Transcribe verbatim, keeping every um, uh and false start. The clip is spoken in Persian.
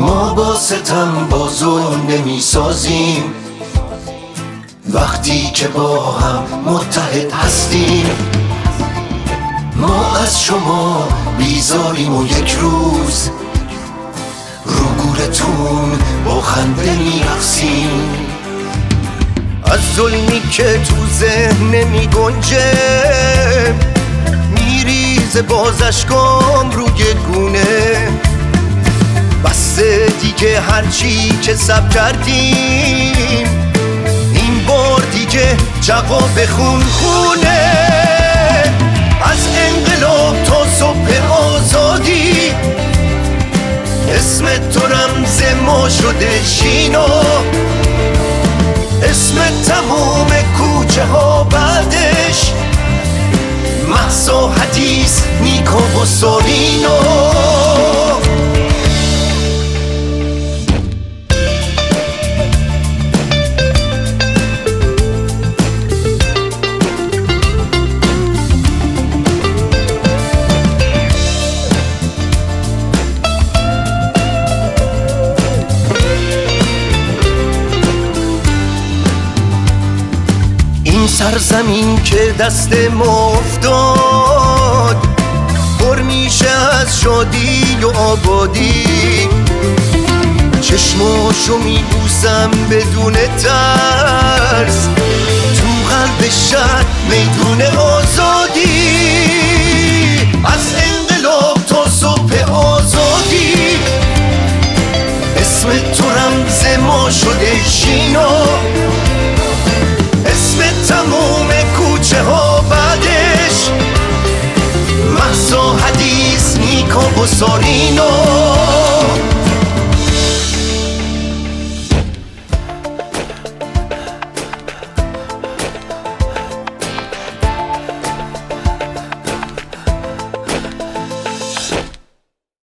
ما با ستم با ظلم نمی سازیم وقتی که با هم متحد هستیم. ما از شما بیزاریم و یک روز رو گورتون با خنده می رقصیم. از ظلمی که تو ذهن نمی گنجه میریزه باز اشکام روی گونه. بسه دیگه هرچی که صبر کردیم این بار دیگه جواب خون خونه. از انقلاب تا صبح آزادی اسم تو رمز ما شده شینا. اسم تمام کوچه ها بعدش مهسا، حدیث، نیکا و سارینا. این سرزمین که دست ما افتاد پر میشه از شادی و آبادی. چشماشو میبوسم بدون ترس تو قلب شهر میدون آزادی. از انقلاب تا صبح آزادی اسم تو رمز ما شده شینا. اسم تموم کوچه ها بعدش مهسا، حدیث، نیکا و سارینا.